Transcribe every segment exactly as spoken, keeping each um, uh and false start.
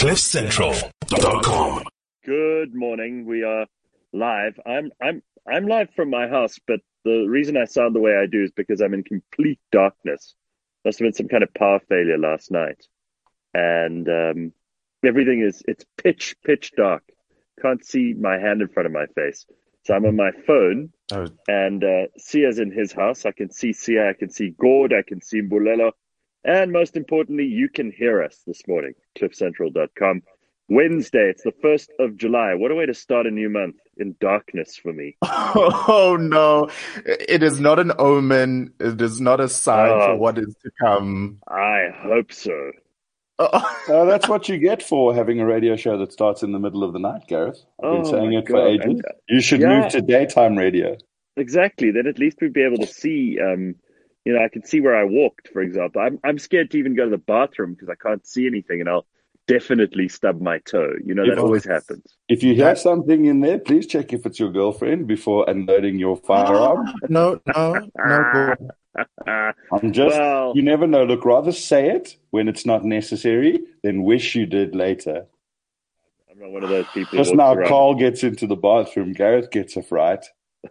cliff central dot com. Good morning. We are live. I'm I'm I'm live from my house, but the reason I sound the way I do is because I'm in complete darkness. Must have been some kind of power failure last night, and um, everything is it's pitch pitch dark. Can't see my hand in front of my face, so I'm on my phone. Oh. And uh, Sia's in his house. I can see Sia. I can see Gord. I can see Mbulelo. And most importantly, you can hear us this morning, cliff central dot com. Wednesday, it's the first of July. What a way to start a new month in darkness for me. Oh, no. It is not an omen. It is not a sign Oh, for what is to come. I hope so. Oh. Uh, that's what you get for having a radio show that starts in the middle of the night, Gareth. I've been Oh, saying my it for God. ages. And, You should yeah. move to daytime radio. Exactly. Then at least we'd be able to see, um, you know, I can see where I walked, for example. I'm I'm scared to even go to the bathroom because I can't see anything and I'll definitely stub my toe. You know, that If- always happens. If you hear something in there, please check if it's your girlfriend before unloading your firearm. No, no, no. Ah, I'm just, well, you never know. Look, rather say it when it's not necessary than wish you did later. I'm not one of those people. Just who walks now, around. Carl gets into the bathroom. Gareth gets a fright.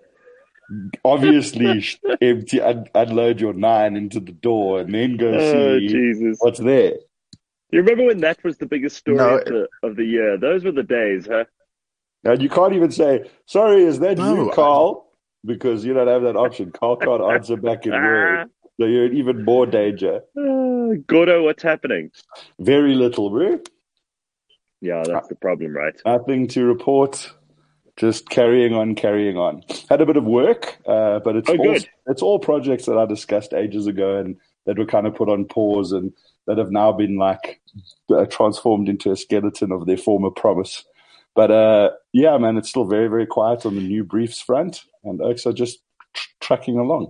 Obviously, sh- empty, un- unload your nine into the door and then go Oh, see Jesus. what's there. You remember when that was the biggest story No. of, the, of the year? Those were the days, huh? And you can't even say, sorry, is that No, you, I- Carl? Because you don't have that option. Carl can't answer back in words. So you're in even more danger. Uh, Gordo, what's happening? Very little, bro. Yeah, that's the problem, right? Nothing to report. Just carrying on, carrying on. Had a bit of work, uh, but it's Oh, all, good. it's all projects that I discussed ages ago and that were kind of put on pause and that have now been like uh, transformed into a skeleton of their former promise. But uh, yeah, man, it's still very, very quiet on the new briefs front, and Oaks are just tr- tracking along.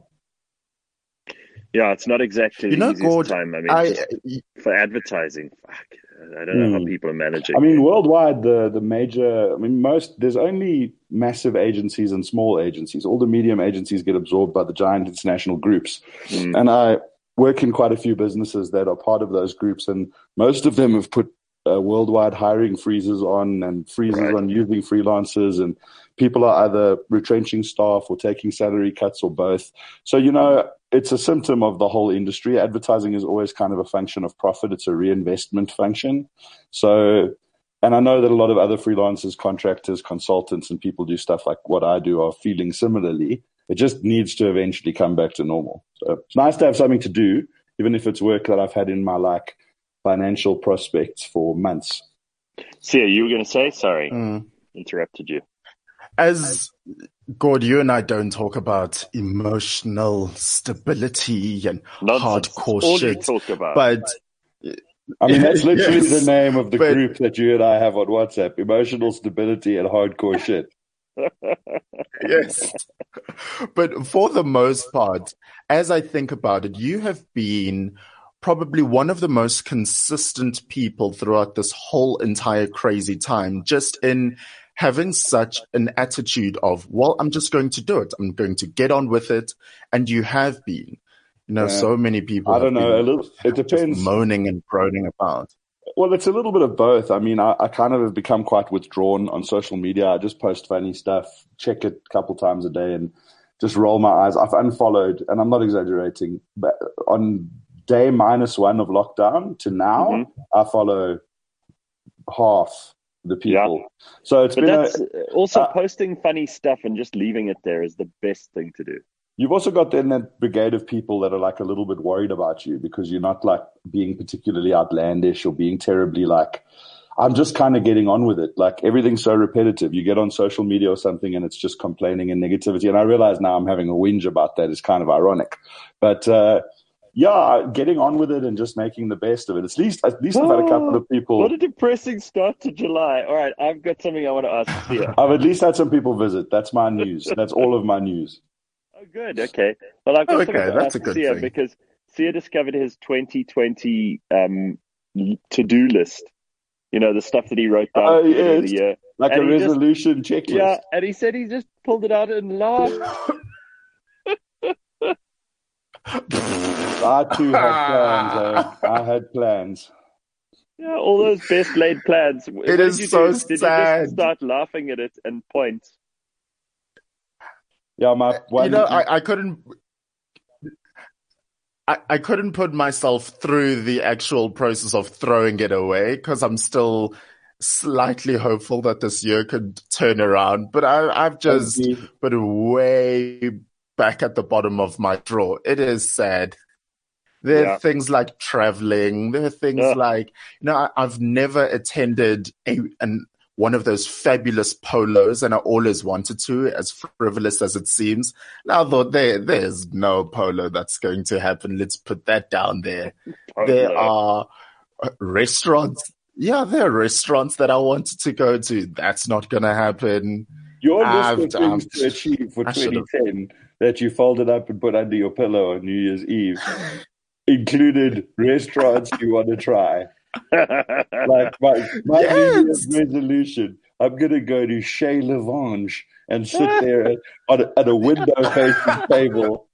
Yeah, it's not exactly You the know, easiest Gord, time. I mean, I, just for advertising, fuck, I don't know how Hmm. people are managing. I mean, worldwide, the the major, I mean, most, there's only massive agencies and small agencies. All the medium agencies get absorbed by the giant international groups. Mm. And I work in quite a few businesses that are part of those groups, and most of them have put uh, worldwide hiring freezes on and freezes Right. on using freelancers, and people are either retrenching staff or taking salary cuts or both. So, you know, it's a symptom of the whole industry. Advertising is always kind of a function of profit. It's a reinvestment function. So, and I know that a lot of other freelancers, contractors, consultants, and people do stuff like what I do are feeling similarly. It just needs to eventually come back to normal. So it's nice to have something to do, even if it's work that I've had in my like financial prospects for months. Sia, you were going to say? Sorry, mm. interrupted you. As Gord, you and I don't talk about emotional stability and Nonsense. hardcore All you shit, talk about. but I mean, that's literally Yes, the name of the but- group that you and I have on WhatsApp: emotional stability and hardcore shit. yes. But for the most part, as I think about it, you have been probably one of the most consistent people throughout this whole entire crazy time, just in having such an attitude of, well, I'm just going to do it. I'm going to get on with it. And you have been. You know, Yeah. so many people I don't have know. A been little, it just depends. moaning and groaning about. Well, it's a little bit of both. I mean, I, I kind of have become quite withdrawn on social media. I just post funny stuff, check it a couple times a day, and just roll my eyes. I've unfollowed, and I'm not exaggerating, but on day minus one of lockdown to now, Mhm. I follow half the people. So it's But been that's a, also uh, posting funny stuff and just leaving it there is the best thing to do. You've also got then that brigade of people that are like a little bit worried about you because you're not like being particularly outlandish or being terribly like, I'm just kind of getting on with it. Like everything's so repetitive. You get on social media or something and it's just complaining and negativity. And I realize now I'm having a whinge about that is kind of ironic. But uh, yeah, getting on with it and just making the best of it. At least, at least I've had a couple of people. What a depressing start to July. All right, I've got something I want to ask Sia. I've at least had some people visit. That's my news. That's all of my news. Oh, good. Okay. Well, I've got Okay, something to that's ask a good Sia thing. because Sia discovered his twenty twenty um, to-do list. You know, the stuff that he wrote down Oh, at the beginning of yes. the year. Like And a he just- resolution checklist. Yeah, and he said he just pulled it out and laughed. I too had plans. Eh? I had plans. Yeah, all those best laid plans. It What did is you so do? Did sad. you just start laughing at it and point? Yeah, my one. You know, I, I couldn't. I, I couldn't put myself through the actual process of throwing it away because I'm still slightly hopeful that this year could turn around. But I, I've just put it way back at the bottom of my drawer. It is sad. There are Yeah. things like traveling. There are things Ugh. like, you know, I, I've never attended a, an, one of those fabulous polos, and I always wanted to, as frivolous as it seems. Now, I thought there, there's no polo that's going to happen. Let's put that down there. Polo. There are uh, restaurants. Yeah, there are restaurants that I wanted to go to. That's not going to happen. Your I've- list of things I've- to achieve for I should've- twenty ten that you folded up and put under your pillow on New Year's Eve included restaurants you want to try. Like my, my Yes. New Year's resolution, I'm going to go to Chez Levange and sit there at, on a, at a window-facing table.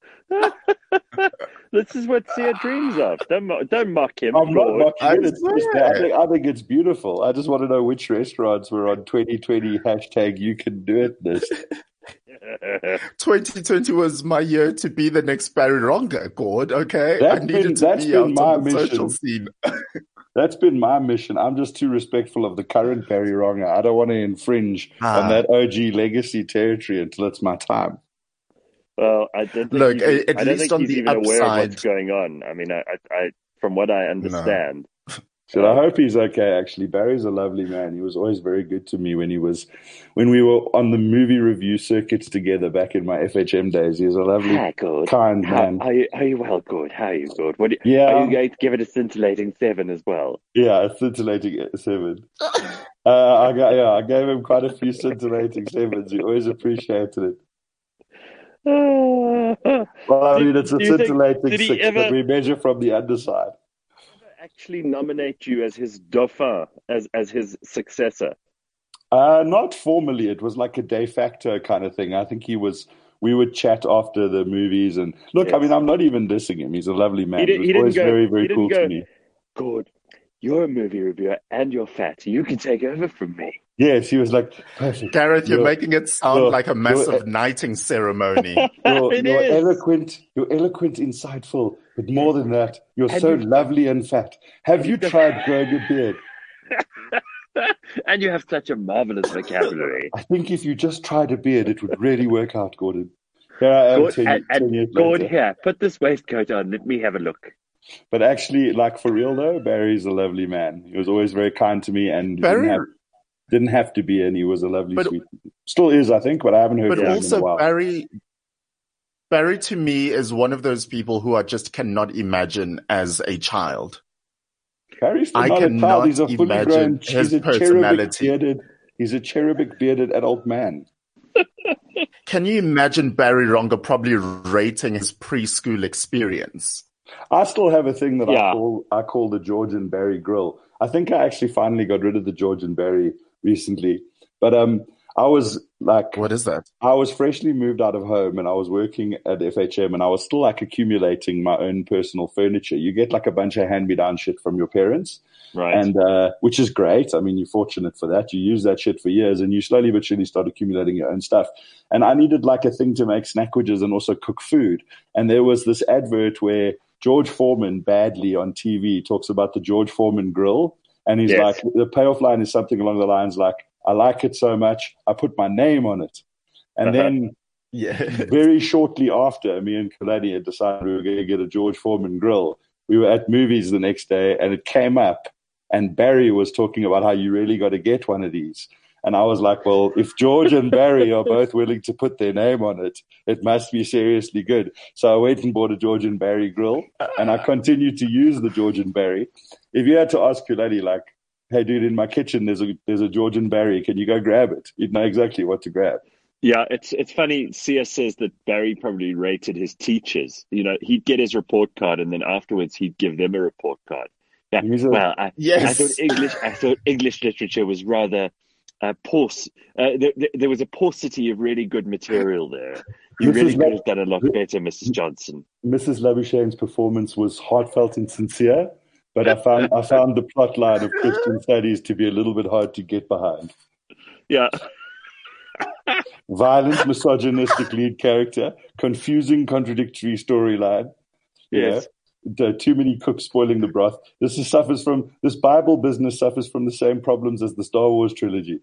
This is what Sia dreams of. Don't, mo- don't mock him. I'm not Lord. mocking I it. It's just, swear. I, think, I think it's beautiful. I just want to know which restaurants were on twenty twenty hashtag you can do it list. twenty twenty was my year to be the next Barry Ronga, God, okay? That's I needed been- to that's be been out my on the social mission. scene. That's been my mission. I'm just too respectful of the current Barry Wronger. I don't want to infringe Ah. on that O G legacy territory until it's my time. Well, I don't think Look, he's, at- at I don't least think on he's the even aware of what's upside- going on. I mean, I, I, I from what I understand, So I hope he's okay, actually. Barry's a lovely man. He was always very good to me when he was, when we were on the movie review circuits together back in my F H M days. He was a lovely, Hi, good. kind How, man. are, you, are you well, good? How are you, good? What, do- Yeah. Are you going to give it a scintillating seven as well? Yeah, a scintillating seven. Uh, I got, yeah, I gave him quite a few scintillating sevens. He always appreciated it. Uh, Well, I Did- mean, it's a do you think- scintillating did he six, ever- but we measure from the underside. actually nominate you as his dauphin, as as his successor? Uh, not formally. It was like a de facto kind of thing. I think he was. We would chat after the movies, and look. I Yes. mean, I'm not even dissing him. He's a lovely man. He He, did- was he didn't always go- very, he very didn't cool go- to me. Good. You're a movie reviewer and you're fat. You can take over from me. Yes, he was like, perfect. Gareth, you're You're- making it sound you're- like a massive you're- knighting ceremony. You're, It you're is. eloquent. You're eloquent, insightful, but more than that, you're And so you- lovely and fat. Have you tried growing a beard? And you have such a marvelous vocabulary. I think if you just tried a beard, it would really work out, Gordon. Here I am, Good, ten, and, ten and years good later. here. Put this waistcoat on. Let me have a look. But actually, like for real though, Barry's a lovely man. He was always very kind to me, and Barry- didn't have, didn't have to be, and he was a lovely, But- sweet. Still is, I think, but I haven't heard But from him in a also, while. Barry, Barry to me is one of those people who I just cannot imagine as a child. Barry's I not a child. cannot He's a fully imagine grown. his He's a cherubic personality. bearded. He's a cherubic bearded adult man. Can you imagine Barry Ronga probably rating his preschool experience? I still have a thing that Yeah. I call I call the George and Barry grill. I think I actually finally got rid of the George and Barry recently, but um, I was like, What is that? I was freshly moved out of home and I was working at F H M and I was still like accumulating my own personal furniture. You get like a bunch of hand-me-down shit from your parents, Right. and uh, which is great. I mean, you're fortunate for that. You use that shit for years and you slowly but surely start accumulating your own stuff. And I needed like a thing to make snackages and also cook food. And there was this advert where George Foreman badly on T V talks about the George Foreman grill. And he's Yes. like, the payoff line is something along the lines like, I like it so much, I put my name on it. And Uh-huh. then Yeah. very shortly after, me and Kalani had decided we were going to get a George Foreman grill. We were at movies the next day and it came up and Barry was talking about how you really got to get one of these. And I was like, well, if George and Barry are both willing to put their name on it, it must be seriously good. So I went and bought a George and Barry grill and I continued to use the George and Barry. If you had to ask Kulani, like, hey, dude, in my kitchen, there's a, there's a George and Barry. Can you go grab it? You'd know exactly what to grab. Yeah, it's it's funny. C S says that Barry probably rated his teachers. You know, he'd get his report card, and then afterwards he'd give them a report card. Yeah. He's a- Well, I, I Yes. thought English. I thought English literature was rather uh, poor. Uh, there, there- there was a paucity of really good material there. You This really is could like- have done a lot better, Missus Johnson. Missus Labuschagne's performance was heartfelt and sincere, but I found I found the plot line of Christian Studies to be a little bit hard to get behind. Yeah. Violent, misogynistic lead character, confusing, contradictory storyline. Yes. Yeah. Too many cooks spoiling the broth. This is, suffers from this Bible business suffers from the same problems as the Star Wars trilogy.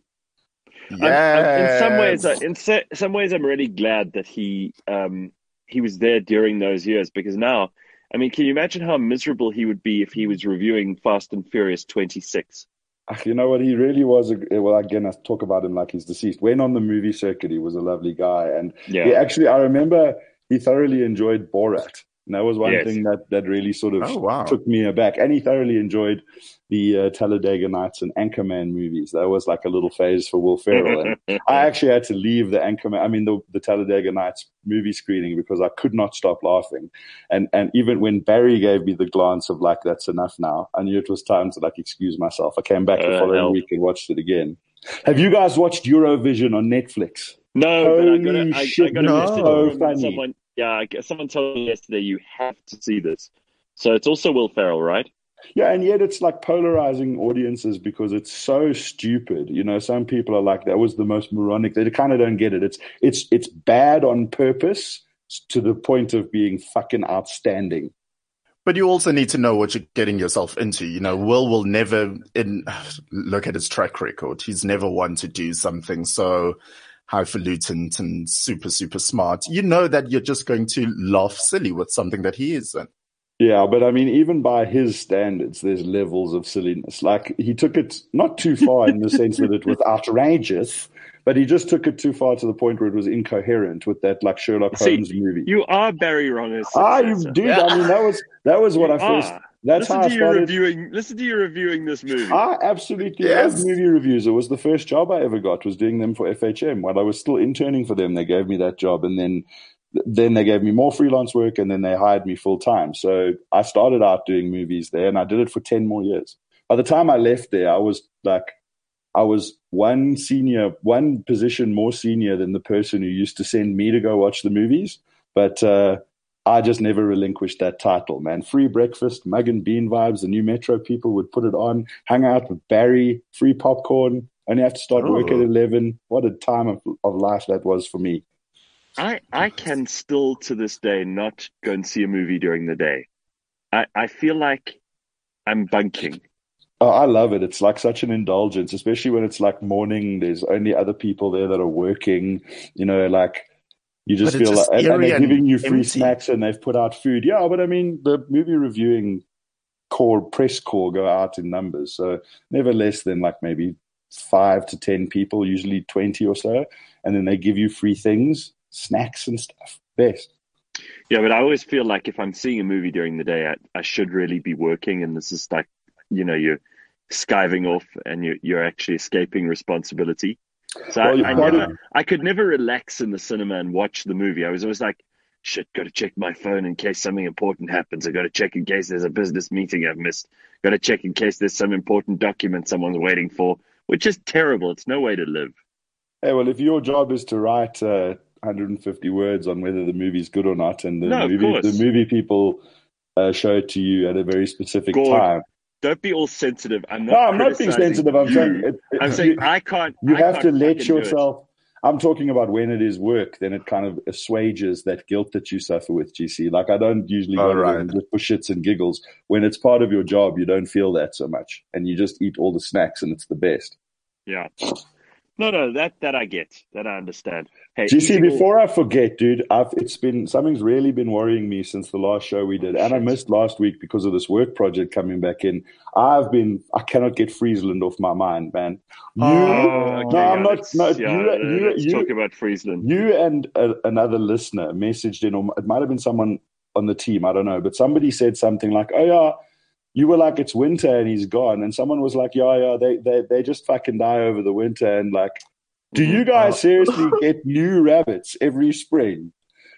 Yes. In some ways, I- in se- some ways, I'm really glad that he um, he was there during those years, because now, I mean, can you imagine how miserable he would be if he was reviewing Fast and Furious twenty-six? You know what? He really was. A, well, again, I talk about him like he's deceased. When on the movie circuit, he was a lovely guy, and Yeah. he actually, I remember he thoroughly enjoyed Borat. And that was one Yes. thing that, that really sort of Oh, wow. took me aback. And he thoroughly enjoyed the uh, Talladega Nights and Anchorman movies. That was like a little phase for Will Ferrell. And I actually had to leave the Anchorman, I mean, the, the Talladega Nights movie screening because I could not stop laughing. And and even when Barry gave me the glance of like, that's enough now, I knew it was time to like excuse myself. I came back the Uh, following hell. week and watched it again. Have you guys watched Eurovision on Netflix? No, but I got a, Holy I, I shit, got a no. message So from funny. someone. Yeah, I guess someone told me yesterday you have to see this. So it's also Will Ferrell, right? Yeah, and yet it's like polarizing audiences because it's so stupid. You know, some people are like, that was the most moronic. They kind of don't get it. It's it's it's bad on purpose to the point of being fucking outstanding. But you also need to know what you're getting yourself into. You know, Will will never in, look at his track record. He's never one to do something so highfalutin and super, super smart. You know that you're just going to laugh silly with something that he isn't. Yeah, but I mean, even by his standards, there's levels of silliness. Like, he took it not too far in the sense that it was outrageous, but he just took it too far to the point where it was incoherent with that, like, Sherlock See, Holmes movie. You are Barry Ronner's Ah, you successor. dude, I mean, that was, that was what You I first, are. that's listen how I to you started. reviewing. Listen to you reviewing this movie. I absolutely Yes. love movie reviews. It was the first job I ever got, was doing them for F H M. While I was still interning for them, they gave me that job, and then then they gave me more freelance work, and then they hired me full time. So I started out doing movies there, and I did it for ten more years. By the time I left there, I was like, I was one senior, one position more senior than the person who used to send me to go watch the movies. But uh, I just never relinquished that title, man. Free breakfast, mug and bean vibes. The new Metro people would put it on, hang out with Barry, free popcorn. Only have to start Oh. work at eleven. What a time of, of life that was for me. I, I can still to this day not go and see a movie during the day. I, I feel like I'm bunking. Oh, I love it. It's like such an indulgence, especially when it's like morning. There's only other people there that are working. You know, like you just But it's feel just like, and, and eerie they're and giving you free empty. snacks and they've put out food. Yeah, but I mean, the movie reviewing core press corps go out in numbers, so never less than like maybe five to ten people, usually twenty or so, and then they give you free things, snacks and stuff. Best. Yeah, but I always feel like if I'm seeing a movie during the day, I, I should really be working, and this is like, you know, you're skiving off and you're, you're actually escaping responsibility. So Well, I, I part of- never, I could never relax in the cinema and watch the movie. I was always like, shit, got to check my phone in case something important happens. I got to check in case there's a business meeting I've missed. Got to check in case there's some important document someone's waiting for, which is terrible. It's no way to live. Hey, well, if your job is to write uh, one hundred fifty words on whether the movie's good or not, and the No, of movie course. the movie people uh, show it to you at a very specific Gord, time. Don't be all sensitive. I'm not. No, I'm not being criticizing sensitive. I'm you. saying it, it, I'm saying you, I can't. you I have to can't let fucking do it. yourself. I'm talking about when it is work, then it kind of assuages that guilt that you suffer with, G C. Like, I don't usually go Oh, to right. them just for shits and giggles. When it's part of your job, you don't feel that so much, and you just eat all the snacks, and it's the best. Yeah. No, no, that that I get. That I understand. Hey, G C, eating all- before I forget, dude, I've it's been something's really been worrying me since the last show we did, and I Shit. missed last week because of this work project coming back in. I've been I cannot get Friesland off my mind, man. You, Oh, okay, no, I'm yeah, not. let's- No, yeah, you, uh, you, let's you, talk about Friesland. you, and a, another listener messaged in, or it might have been someone on the team, I don't know, but somebody said something like, "Oh yeah." You were like, it's winter and he's gone. And someone was like, yeah, yeah, they, they, they just fucking die over the winter. And like, do you guys seriously get new rabbits every spring?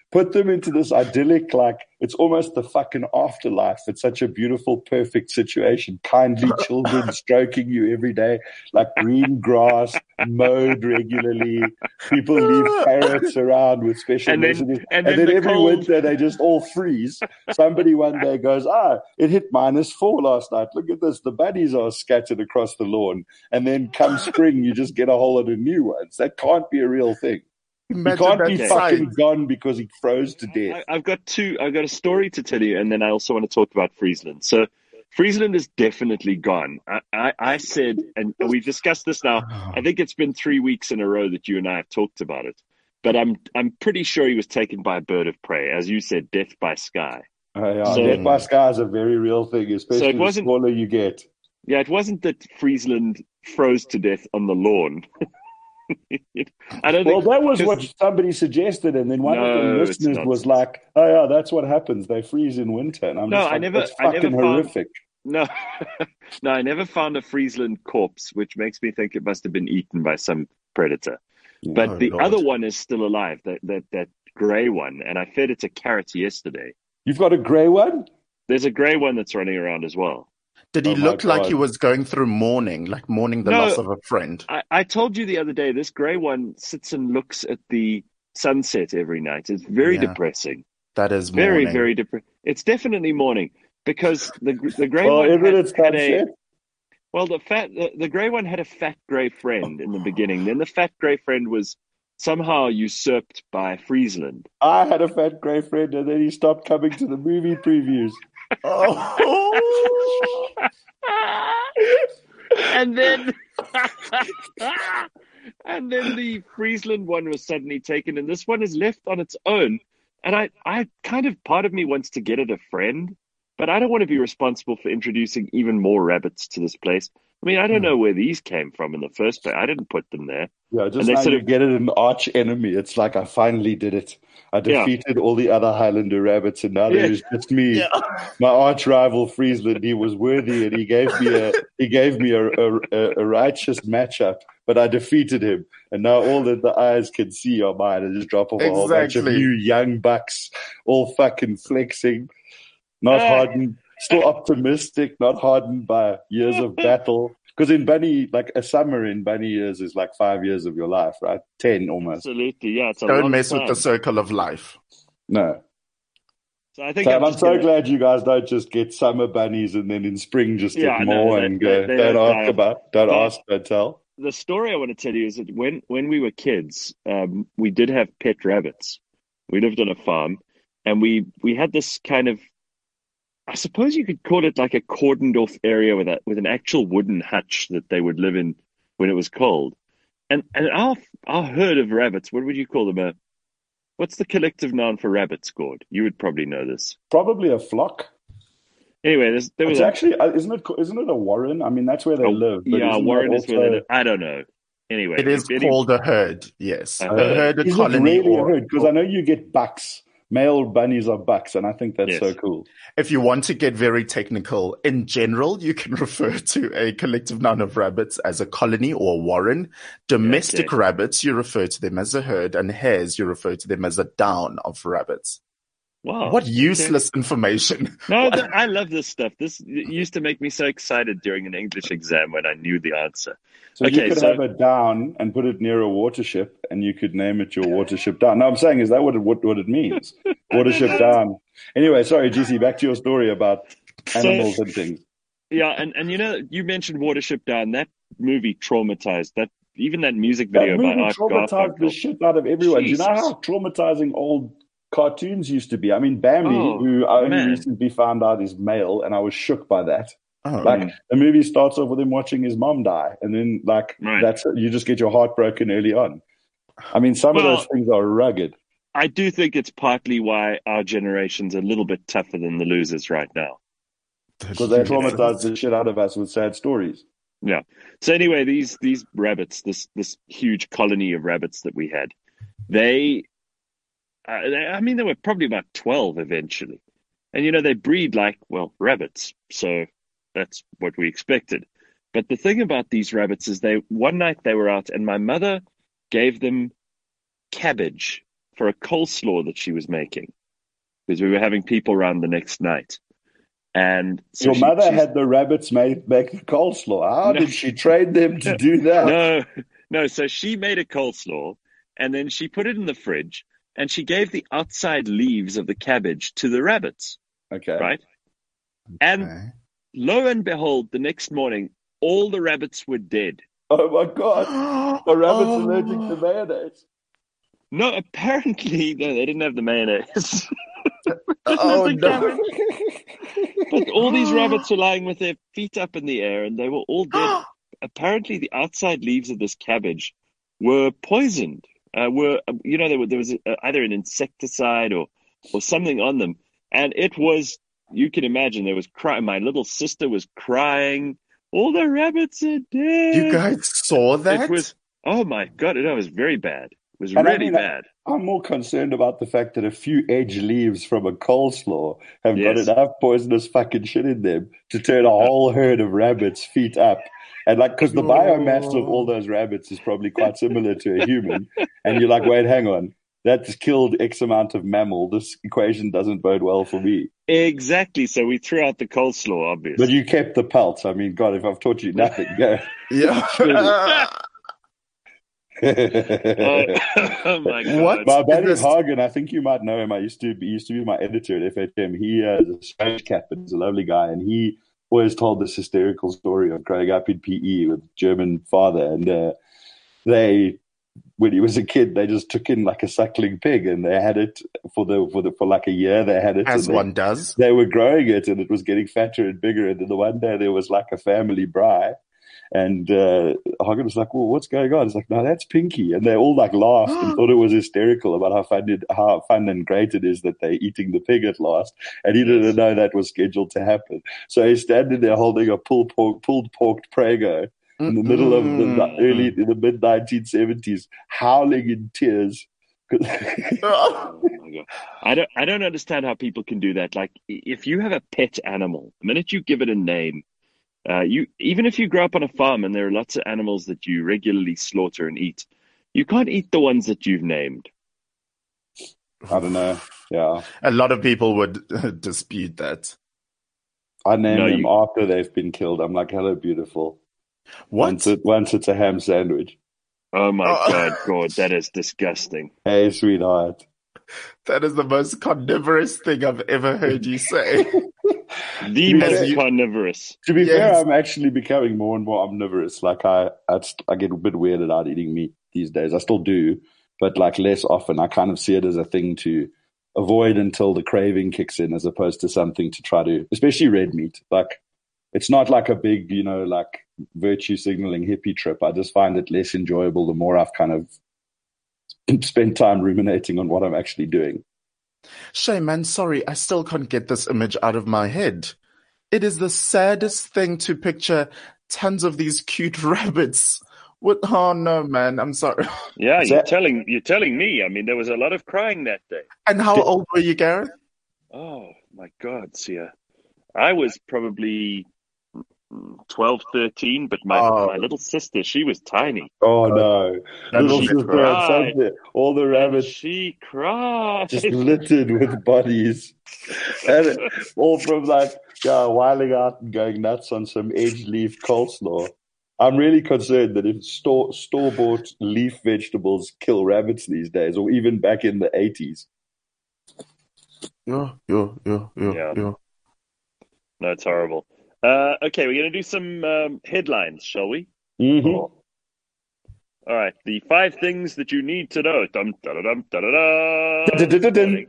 put them into this idyllic, like, it's almost the fucking afterlife. It's such a beautiful, perfect situation. Kindly children stroking you every day, like green grass, mowed regularly. People leave parrots around with special And then- messages. and And then then, the every cold- winter, they just all freeze. Somebody one day goes, ah, it hit minus four last night. Look at this. The bunnies are scattered across the lawn. And then come spring, you just get a whole lot of new ones. That can't be a real thing. Imagine He can't that be Okay. fucking sight. gone because he froze to death. I, I've got two. I've got a story to tell you, and then I also want to talk about Friesland. So, Friesland is definitely gone. I, I, I said, and we discussed this now. I think it's been three weeks in a row that you and I have talked about it. But I'm I'm pretty sure he was taken by a bird of prey, as you said, death by sky. Uh, yeah, So- death by sky is a very real thing, especially the wasn't- smaller you get. Yeah, it wasn't that Friesland froze to death on the lawn. I don't Well, think. that was 'cause- what somebody suggested, and then one of No, the it's listeners not. was like, "Oh yeah, that's what happens. They freeze in winter." And I'm No, just I like, never- "That's I never fucking found- horrific." No, no, I never found a Friesland corpse, which makes me think it must have been eaten by some predator. But Oh, the Lord. other one is still alive, that that that grey one, and I fed it a carrot yesterday. You've got a grey one? There's a grey one that's running around as well. Did he Oh my look like God. he was going through mourning, like mourning the No. loss of a friend? I, I told you the other day, this grey one sits and looks at the sunset every night. It's very Yeah. depressing. That is Very, mourning. very depressing. It's definitely morning because the the grey Well, one isn't had, it had a sunset? well the fat the, the grey one had a fat grey friend in the beginning. Then the fat grey friend was somehow usurped by Friesland. I had a fat grey friend, and then he stopped coming to the movie previews. Oh. and then and then the Friesland one was suddenly taken, and this one is left on its own. And I, I kind of part of me wants to get it a friend, but I don't want to be responsible for introducing even more rabbits to this place. I mean, I don't know where these came from in the first place. I didn't put them there. Yeah, And just they now sort you of- get it an arch enemy. It's like I finally did it. I Yeah. defeated all the other Highlander rabbits, and now Yeah. there's just me. Yeah. My arch rival Friesland. He was worthy, and he gave me a he gave me a, a, a righteous matchup. But I defeated him, and now all that the eyes can see are mine. And just drop off a whole bunch of Exactly. new young bucks, all fucking flexing, not Ah. hardened, still optimistic, not hardened by years of battle. Because in bunny, like a summer in bunny years is like five years of your life, right? Ten almost. Absolutely, yeah. It's a Don't long mess time. with the circle of life. No. So I think So I'm, I'm just so gonna- glad you guys don't just get summer bunnies and then in spring just get Yeah, no, more they- and they- go, they don't don't ask die. about, don't But- ask, don't tell. the story I want to tell you is that when, when we were kids, um, we did have pet rabbits. We lived on a farm, and we, we had this kind of, I suppose you could call it like a cordoned off area with a, with an actual wooden hutch that they would live in when it was cold. And and our our herd of rabbits, what would you call them? A what's the collective noun for rabbits, Gord? You would probably know this. Probably a flock. Anyway, there's, there was It's a, actually, uh, isn't it, isn't it a warren? I mean, that's where they a- live. But yeah, isn't Warren that is where they also- live. I don't know. Anyway, It is any- called a herd, yes. A A herd. herd, a Is it colony, really a or herd? Because I know you get bucks. Male bunnies are bucks, and I think that's Yes. so cool. if you want to get very technical, in general, you can refer to a collective noun of rabbits as a colony or a warren. Domestic Okay. rabbits, you refer to them as a herd, and hares, you refer to them as a down of rabbits. wow, What okay. useless information. No, th- I love this stuff. This it used to make me so excited during an English exam when I knew the answer. So Okay, you could so- have a down and put it near a watership, and you could name it your watership down. No, I'm saying, is that what it, what, what it means? Watership down. Anyway, sorry, G C, back to your story about animals So- and things. Yeah, and, and you know, you mentioned Watership Down. That movie traumatized. That even that music video That by movie Art traumatized the Garfunkel. shit out of everyone. Do you know Jesus. how traumatizing old cartoons used to be? I mean, Bambi, Oh, who I only man. recently found out is male, and I was shook by that. Oh, Like the movie starts off with him watching his mom die, and then like Right. that's you just get your heart broken early on. I mean, some Well- of those things are rugged. I do think it's partly why our generation's a little bit tougher than the losers right now. Because they traumatized the shit out of us with sad stories. Yeah. So anyway, these these rabbits, this this huge colony of rabbits that we had, they, uh, they, I mean, there were probably about twelve eventually, and you know they breed like well rabbits, so that's what we expected. But the thing about these rabbits is they one night they were out, and my mother gave them cabbage for a coleslaw that she was making because we were having people around the next night. And so your she, mother had the rabbits make, make the coleslaw. How no, did she train them to do that? No, no. So she made a coleslaw and then she put it in the fridge and she gave the outside leaves of the cabbage to the rabbits. Okay. Right? Okay. And lo and behold, the next morning, all the rabbits were dead. Oh my God. The rabbits oh. allergic to mayonnaise. No, apparently no, they didn't have the mayonnaise. Oh the no. But all these rabbits were lying with their feet up in the air and they were all dead. Apparently the outside leaves of this cabbage were poisoned. Uh, were you know there, were, there was a, either an insecticide or or something on them, and it was, you can imagine, there was crying. My little sister was crying. All the rabbits are dead. You guys saw that? It was, oh my God, it was very bad. It was and really I mean, bad. I'm more concerned about the fact that a few edge leaves from a coleslaw have Yes. got enough poisonous fucking shit in them to turn a whole herd of rabbits feet up. And like, because the biomass of all those rabbits is probably quite similar to a human. And you're like, wait, hang on. That's killed X amount of mammal. This equation doesn't bode well for me. Exactly. So we threw out the coleslaw, obviously. But you kept the pelts. I mean, God, if I've taught you nothing, go. Yeah. oh, oh my God! What? My buddy Hagen, I think you might know him. I used to be, he used to be my editor at F H M. He uh, is a strange cat, but he's a lovely guy, and he always told this hysterical story of growing up in P E with a German father, and uh, they, when he was a kid, they just took in like a suckling pig, and they had it for the for the for like a year. They had it as they, one does. They were growing it, and it was getting fatter and bigger. And then the one day there was like a family braai. And uh, Hagen was like, well, what's going on? It's like, no, that's Pinky. And they all like laughed and thought it was hysterical about how fun, it, how fun and great it is that they're eating the pig at last. And he didn't know that was scheduled to happen. So he's standing there holding a pulled pork, pulled porked Prego in the middle of the early, in the mid nineteen seventies, howling in tears. Oh my God. I don't, I don't understand how people can do that. Like, if you have a pet animal, the minute you give it a name, Uh, you even if you grow up on a farm and there are lots of animals that you regularly slaughter and eat, you can't eat the ones that you've named. I don't know. Yeah, a lot of people would dispute that. I name No, them you- after they've been killed. I'm like, hello, beautiful. What? Once, it, once it's a ham sandwich. Oh my Oh. God, God, that is disgusting. Hey, sweetheart. That is the most carnivorous thing I've ever heard you say. The Because most you- carnivorous. To be Yes. fair, I'm actually becoming more and more omnivorous. Like I, I, just- I get a bit weirded out eating meat these days. I still do, but like less often. I kind of see it as a thing to avoid until the craving kicks in, as opposed to something to try to, especially red meat. Like it's not like a big, you know, like virtue signaling hippie trip. I just find it less enjoyable the more I've kind of spent time ruminating on what I'm actually doing. Shay, man, sorry, I still can't get this image out of my head. It is the saddest thing to picture tons of these cute rabbits. What? Oh no, man, I'm sorry. Yeah, Is you're that- telling you're telling me. I mean, there was a lot of crying that day. And how old were you, Gareth? Oh my God, Sia. I was probably twelve, thirteen, but my, Oh. my little sister, she was tiny. Oh no. That Little was she sister had cried. something. All the And rabbits she cried. just littered with bodies. And all from like, yeah, whiling out and going nuts on some edge leaf coleslaw. I'm really concerned that if store store bought leaf vegetables kill rabbits these days, or even back in the eighties. Yeah, yeah, yeah, yeah, Yeah. yeah. No, it's horrible. Uh, okay, we're going to do some um, headlines, shall we? Mm-hmm. All right, the five things that you need to know. Dum, da-da-dum, da-da-da. Dun-dun-dun-dun.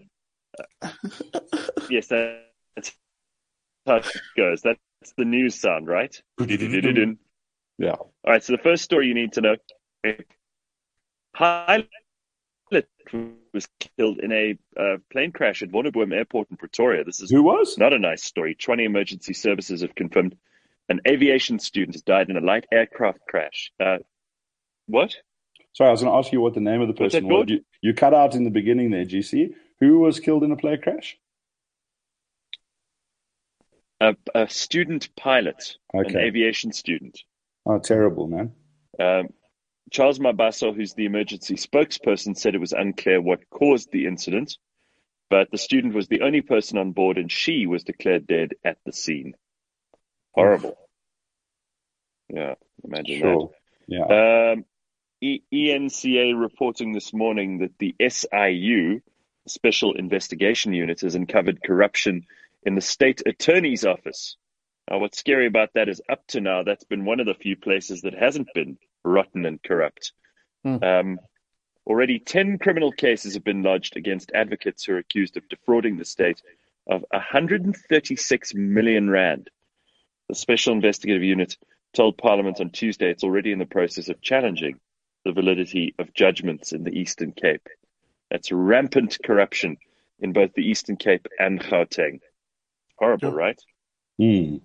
Yes, that- that's how it goes. That's the news sound, right? Du-du-du-du-dun. Yeah. All right, so the first story you need to know. Pilot was killed in a uh, plane crash at Wonderboom Airport in Pretoria. This is Who was? not a nice story. Tshwane Emergency Services have confirmed an aviation student has died in a light aircraft crash. Uh, what? Sorry, I was going to ask you what the name of the What's person that was. called? You, you cut out in the beginning there, G C. Who was killed in a plane crash? A, a student pilot, an Okay. aviation student. Oh, terrible, man. Um, Charles Mabaso, who's the emergency spokesperson, said it was unclear what caused the incident, but the student was the only person on board and she was declared dead at the scene. Horrible. Yeah, imagine Sure. Yeah. that. Um, E- ENCA reporting this morning that the S I U, Special Investigation Unit, has uncovered corruption in the state attorney's office. Now, what's scary about that is up to now, that's been one of the few places that hasn't been rotten and corrupt. Hmm. Um, already ten criminal cases have been lodged against advocates who are accused of defrauding the state of one hundred thirty-six million rand. The Special Investigative Unit told Parliament on Tuesday it's already in the process of challenging the validity of judgments in the Eastern Cape. That's rampant corruption in both the Eastern Cape and Gauteng. Horrible, Yeah. right? Mm.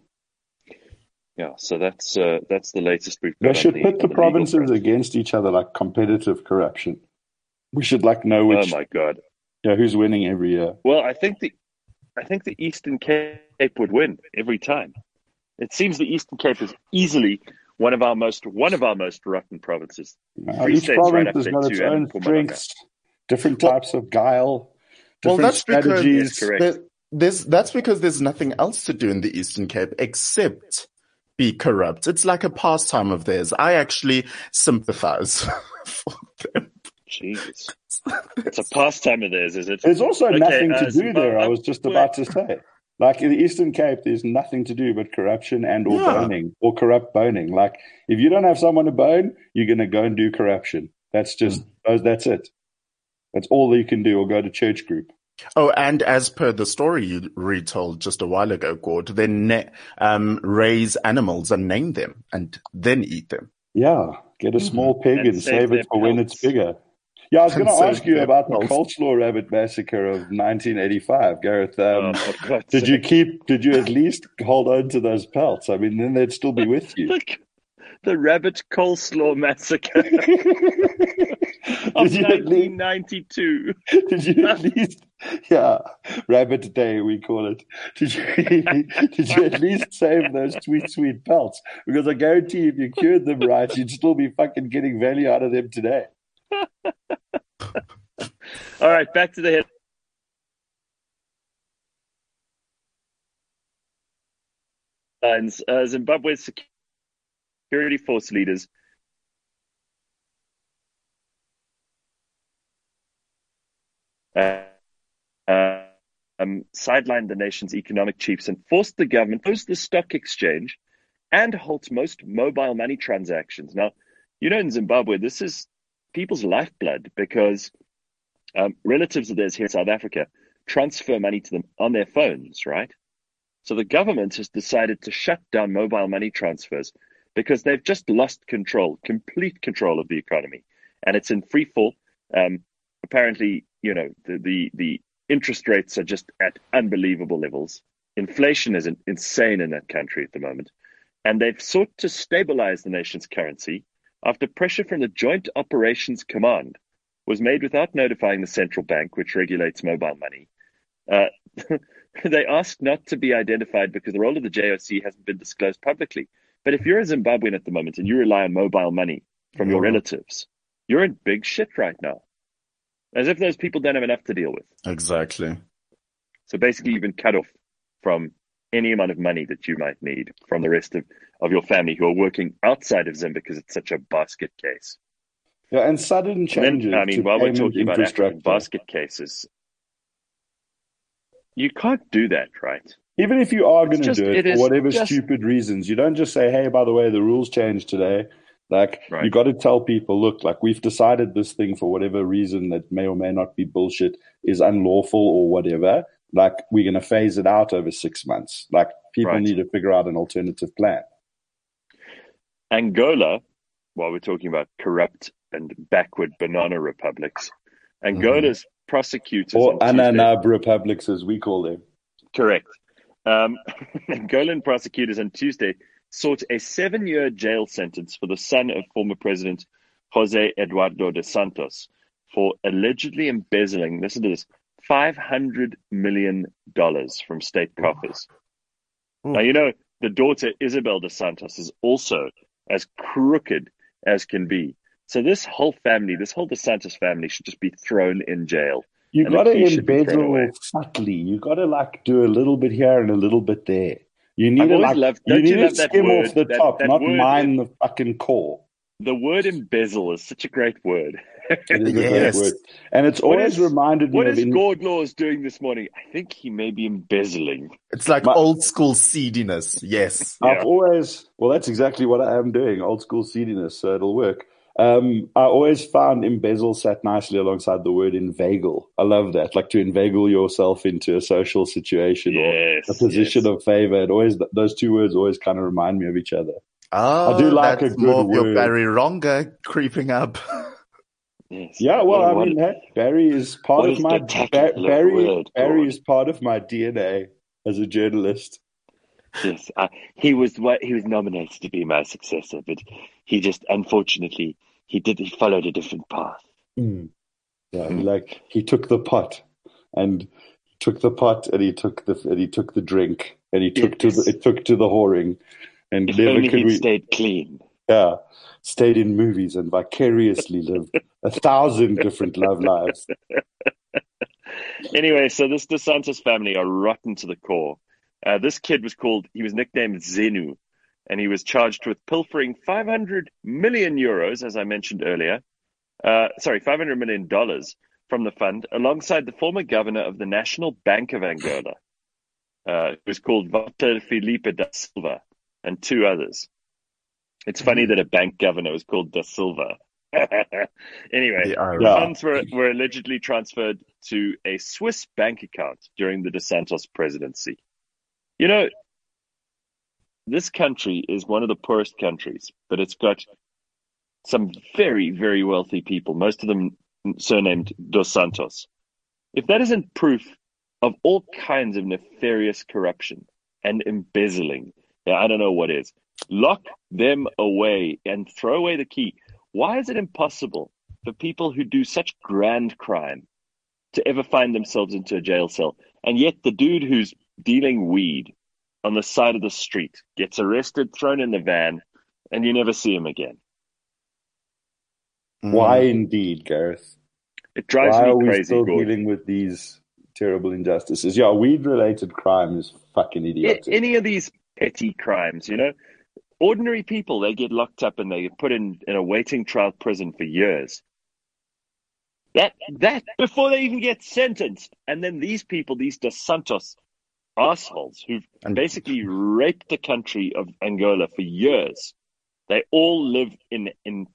Yeah, so that's uh, that's the latest we've They got. should on the, put on the the provinces legal front. against each other like competitive corruption. We should like know Oh which, my God! yeah, who's winning every year. Well, I think the I think the Eastern Cape would win every time. It seems the Eastern Cape is easily one of our most one of our most rotten provinces. Uh, Free each State's right province up has there got its too, and own Mpumalanga. strengths, different Well- types of guile, Well, different that's because- strategies. Yes, correct. There- there's that's because there's nothing else to do in the Eastern Cape except be corrupt. It's like a pastime of theirs. I actually sympathize for them. Jesus, it's a pastime of theirs, is it? There's also Okay, nothing uh, to do there. I was just Zimbabwe- about to say. Like in the Eastern Cape, there's nothing to do but corruption and or Yeah. boning or corrupt boning. Like if you don't have someone to bone, you're going to go and do corruption. That's just, those. that's it. That's all that you can do, or go to church group. Oh, and as per the story you retold just a while ago, Gord, then na- um, raise animals and name them and then eat them. Yeah, get a small pig And and, save save their it for when pelts. it's bigger. Yeah, I was And going to save ask you their about the pelts. Coleslaw Rabbit massacre of nineteen eighty-five, Gareth. Um, Oh, for God's did you sake. keep? Did you at least hold on to those pelts? I mean, then they'd still be with you. Look, the rabbit coleslaw massacre of Did you at least? nineteen ninety-two. Did you at least? Yeah, Rabbit Day we call it. Did you? Did you at least save those sweet, sweet pelts? Because I guarantee, if you cured them right, you'd still be fucking getting value out of them today. All right, back to the head. Headlines. Uh, Zimbabwe's security force leaders uh, uh, um, sidelined the nation's economic chiefs and forced the government to close the stock exchange and halt most mobile money transactions. Now, you know, in Zimbabwe, this is people's lifeblood because um, relatives of theirs here in South Africa transfer money to them on their phones, right? So the government has decided to shut down mobile money transfers because they've just lost control, complete control of the economy, and it's in free fall. Um, apparently, you know, the, the the interest rates are just at unbelievable levels. Inflation is in, insane in that country at the moment, and they've sought to stabilize the nation's currency after pressure from the Joint Operations Command was made without notifying the central bank, which regulates mobile money. Uh, they asked not to be identified because the role of the J O C hasn't been disclosed publicly. But if you're a Zimbabwean at the moment and you rely on mobile money from your Yeah. relatives, you're in big shit right now. As if those people don't have enough to deal with. Exactly. So basically, you've been cut off from any amount of money that you might need from the rest of, of your family who are working outside of Zim because it's such a basket case. Yeah, and sudden And changes. then, I mean, to while we're payment talking about African infrastructure. basket cases, you can't do that, right? Even if you are It's going to just- do it, it for is whatever just- stupid reasons, you don't just say, hey, by the way, the rules changed today. Like, Right. you got to tell people, look, like, we've decided this thing for whatever reason that may or may not be bullshit is unlawful or whatever. Like, we're going to phase it out over six months. Like, people Right. need to figure out an alternative plan. Angola, while we're talking about corrupt and backward banana republics, Angola's prosecutors Or on Tuesday- Ananab republics, as we call them. correct. Um, Angolan prosecutors on Tuesday sought a seven-year jail sentence for the son of former President Jose Eduardo dos Santos for allegedly embezzling, listen to this, five hundred million dollars from state coffers. Ooh. Now, you know, the daughter, Isabel dos Santos, is also as crooked as can be. So this whole family, this whole DeSantis family, should just be thrown in jail. You and got the to key should be thrown away. embezzle subtly. You got to like do a little bit here and a little bit there. You need I've to always like loved- you don't need you to love that skim word? off the That- top, that not word mine in- the fucking core. The word embezzle is such a great word. It is a great Yes. word, and it's What always is- reminded me What of is in, Gord Laws doing this morning? I think he may be embezzling. It's like My- old school seediness. Yes. Yeah. I've always, well, that's exactly what I am doing, old school seediness, so it'll work. Um, I always found embezzle sat nicely alongside the word inveigle. I love that, like to inveigle yourself into a social situation Yes, or a position yes. of favor. It always, those two words always kind of remind me of each other. Oh, I do like that's a good more of your word. Barry Ronga creeping up. Yes. Yeah, well, What- I what- mean, hey, Barry is part what of a my spectacular Ba- Barry. word, Barry Gord. is part of my D N A as a journalist. Yes, uh, he was what he was nominated to be my successor, but he just unfortunately he did he followed a different path. Mm. Yeah, he, Mm. like he took the pot, and he took the pot, and he took the and he took the drink, and he took to Yes. the it took to the whoring, and If never only could he'd we. stayed clean. Yeah, stayed in movies and vicariously lived a thousand different love lives. Anyway, so this DeSantis family are rotten to the core. Uh, this kid was called, he was nicknamed Zenu, and he was charged with pilfering five hundred million euros, as I mentioned earlier. Uh, sorry, five hundred million dollars from the fund, alongside the former governor of the National Bank of Angola, uh, who was called Walter Felipe da Silva, and two others. It's funny that a bank governor was called da Silva. Anyway, The the irony. Yeah. funds were, were allegedly transferred to a Swiss bank account during the DeSantis presidency. You know, this country is one of the poorest countries, but it's got some very, very wealthy people, most of them surnamed Dos Santos. If that isn't proof of all kinds of nefarious corruption and embezzling, yeah, I don't know what is. Lock them away and throw away the key. Why is it impossible for people who do such grand crime to ever find themselves into a jail cell? And yet the dude who's dealing weed on the side of the street gets arrested, thrown in the van, and you never see him again. Why Mm. indeed, Gareth? It drives Why me are we crazy, still Gordon. dealing with these terrible injustices? Yeah, weed-related crime is fucking A- idiotic. Any of these petty crimes, you know, ordinary people, they get locked up and they get put in, in a waiting trial prison for years. That that before they even get sentenced. And then these people, these Dos Santos assholes who've And- basically raped the country of Angola for years, they all live in in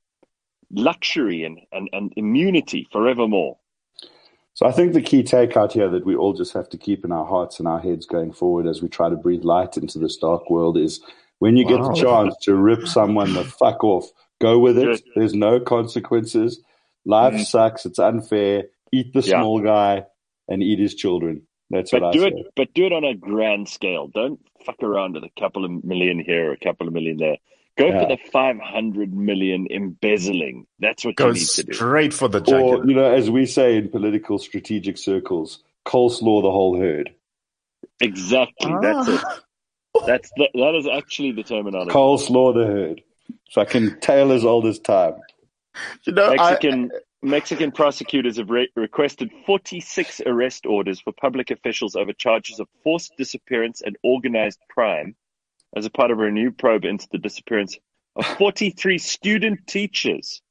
luxury and, and, and immunity forevermore. So I think the key takeout here that we all just have to keep in our hearts and our heads going forward as we try to breathe light into this dark world is when you get Wow. the chance to rip someone the fuck off, go with it. Good. There's no consequences. Life Mhm. sucks. It's unfair. Eat the Yeah. small guy and eat his children. That's what But I do say. it but do it on a grand scale. Don't fuck around with a couple of million here or a couple of million there. Go Yeah. for the five hundred million embezzling. That's what Go you need to do. straight for the Or, jugular. you know, as we say in political strategic circles, coleslaw the whole herd. Exactly. That's it. Ah. That's the, that is actually the terminology. Coleslaw the herd. Fucking tale as old as time. You know, I, Mexican Mexican prosecutors have re- requested forty-six arrest orders for public officials over charges of forced disappearance and organized crime as a part of a renewed probe into the disappearance of forty-three student teachers.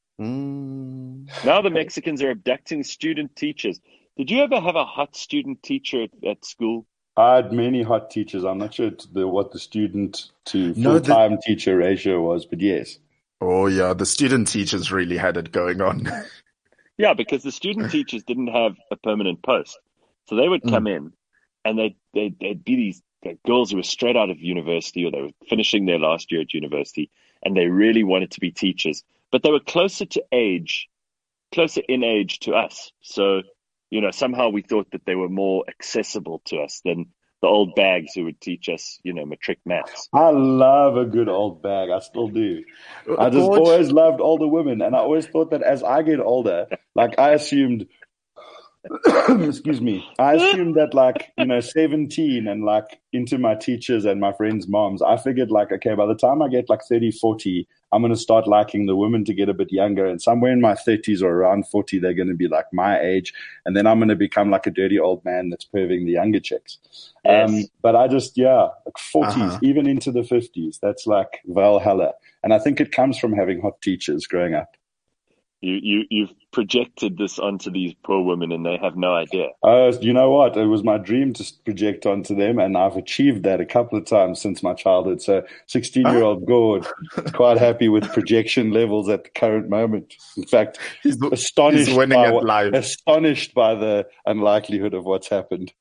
Mm. Now the Mexicans are abducting student teachers. Did you ever have a hot student teacher at, at school? I had many hot teachers. I'm not sure the, what the student to No, the- full-time teacher ratio was, but yes. Oh yeah, the student teachers really had it going on. Yeah, because the student teachers didn't have a permanent post. So they would come in and they'd, they'd, they'd be these they'd girls who were straight out of university or they were finishing their last year at university and they really wanted to be teachers. But they were closer to age, closer in age to us. So, you know, somehow we thought that they were more accessible to us than the old bags who would teach us, you know, matric maths. I love a good old bag. I still do. I just Gorge. always loved older women. And I always thought that as I get older, like I assumed excuse me, I assumed that like, you know, seventeen and like into my teachers and my friends' moms, I figured like, okay, by the time I get like thirty, forty, I'm going to start liking the women to get a bit younger. And somewhere in my thirties or around forty, they're going to be like my age. And then I'm going to become like a dirty old man that's perving the younger chicks. Yes. Um, but I just, yeah, like forties, Uh-huh. even into the fifties, that's like Valhalla. And I think it comes from having hot teachers growing up. You, you, you've projected this onto these poor women and they have no idea. Uh, you know what? It was my dream to project onto them, and I've achieved that a couple of times since my childhood. So sixteen-year-old Gord is quite happy with projection levels at the current moment. In fact, He's, astonished, he's winning by, at what- life. astonished by the unlikelihood of what's happened.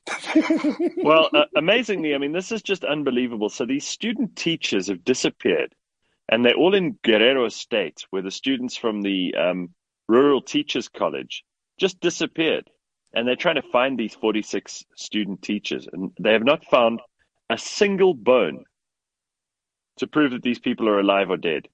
Well, uh, amazingly, I mean, this is just unbelievable. So these student teachers have disappeared, and they're all in Guerrero State, where the students from the um, Rural Teachers College just disappeared. And they're trying to find these forty-six student teachers, and they have not found a single bone to prove that these people are alive or dead.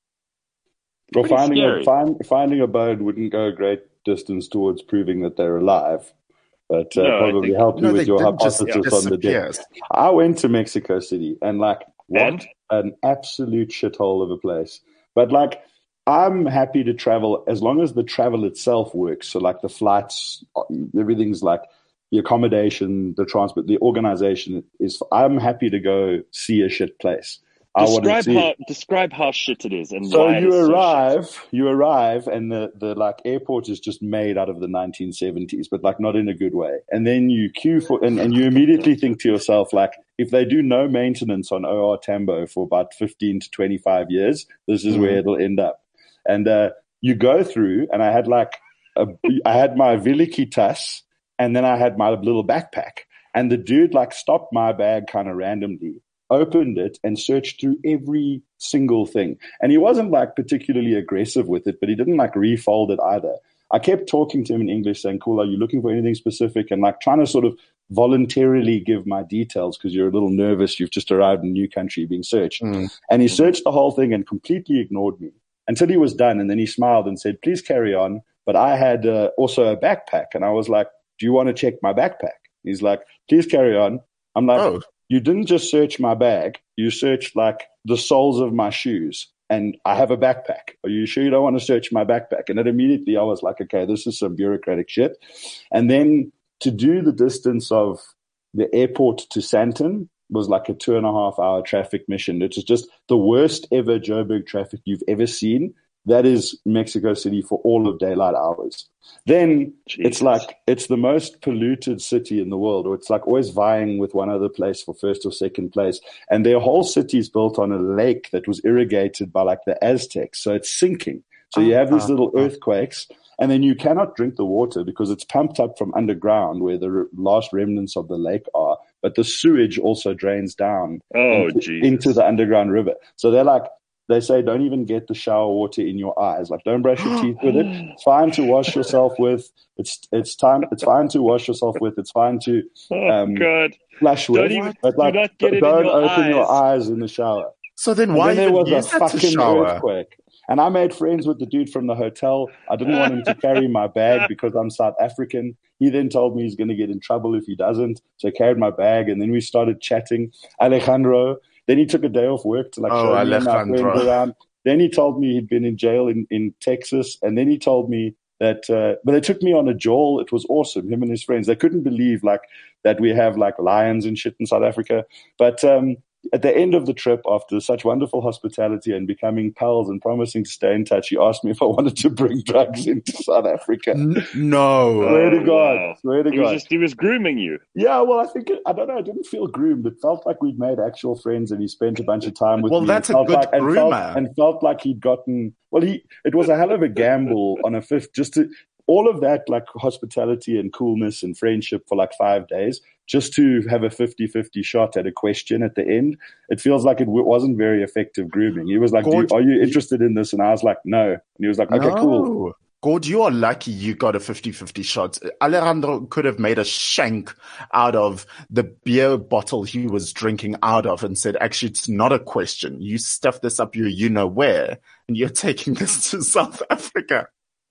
Well, Pretty finding scary. a, find, finding a bone wouldn't go a great distance towards proving that they're alive, but uh, No, I probably think- help you No, with they your did just hypothesis on the death. disappear. I went to Mexico City, and like, what And? an absolute shithole of a place. But like, I'm happy to travel as long as the travel itself works. So like the flights, everything's like the accommodation, the transport, the organization is. I'm happy to go see a shit place. I want to Describe see. how describe how shit it is and So why it you is so shit. arrive, you arrive, and the, the like airport is just made out of the nineteen seventies, but like not in a good way. And then you queue for, and, and you immediately think to yourself, like, if they do no maintenance on O R Tambo for about fifteen to twenty-five years, this is Mhm. where it'll end up. And uh, you go through, and I had like, a, I had my Vilikitas, and then I had my little backpack. And the dude like stopped my bag kind of randomly, opened it, and searched through every single thing. And he wasn't like particularly aggressive with it, but he didn't like refold it either. I kept talking to him in English saying, cool, are you looking for anything specific? And like trying to sort of voluntarily give my details because you're a little nervous. You've just arrived in a new country being searched. Mm. And he searched the whole thing and completely ignored me until he was done. And then he smiled and said, please carry on. But I had uh, also a backpack. And I was like, do you want to check my backpack? He's like, please carry on. I'm like, Oh, you didn't just search my bag. You searched like the soles of my shoes. And I have a backpack. Are you sure you don't want to search my backpack? And then immediately I was like, okay, this is some bureaucratic shit. And then to do the distance of the airport to Santon was like a two and a half hour traffic mission. It was just the worst ever Joburg traffic you've ever seen. That is Mexico City for all of daylight hours. Then Jesus. it's like, it's the most polluted city in the world, or it's like always vying with one other place for first or second place. And their whole city is built on a lake that was irrigated by like the Aztecs. So it's sinking. So you have these little earthquakes, and then you cannot drink the water because it's pumped up from underground where the re- last remnants of the lake are. But the sewage also drains down Oh, into, Jesus. into the underground river. So they're like, they say, don't even get the shower water in your eyes. Like, don't brush your teeth with it. It's fine to wash yourself with. It's it's time. It's fine to wash yourself with. It's fine to Oh, um, God. flush Don't with. even- but do like, not get it in don't your open your eyes. eyes in the shower. so then And why then there even was a use that to fucking shower? earthquake. And I made friends with the dude from the hotel. I didn't want him to carry my bag because I'm South African. He then told me he's going to get in trouble if he doesn't. So I carried my bag, and then we started chatting. Alejandro. Then he took a day off work to like Oh, show me and my Alejandro. friends around. Then he told me he'd been in jail in, in Texas. And then he told me that, uh, but they took me on a jawl. It was awesome. Him and his friends. They couldn't believe like that we have like lions and shit in South Africa. But, um, at the end of the trip, after such wonderful hospitality and becoming pals and promising to stay in touch, he asked me if I wanted to bring drugs into South Africa. N- no. Swear to Oh, God. wow. Swear to He God. was just he was grooming you. Yeah, well, I think, it, I don't know, I didn't feel groomed. It felt like we'd made actual friends and he spent a bunch of time with Well, me. that's and a felt good like, and felt, groomer. and felt like he'd gotten, well, he, it was a hell of a gamble on a fifth, just to, all of that like hospitality and coolness and friendship for like five days, just to have a fifty-fifty shot at a question at the end. It feels like it w- wasn't very effective grooming. He was like, Do you, Gord- are you interested in this? And I was like, no. And he was like, okay, no. cool. Gord, you are lucky you got a fifty-fifty shot. Alejandro could have made a shank out of the beer bottle he was drinking out of and said, actually, it's not a question. You stuff this up your you know where, and you're taking this to South Africa.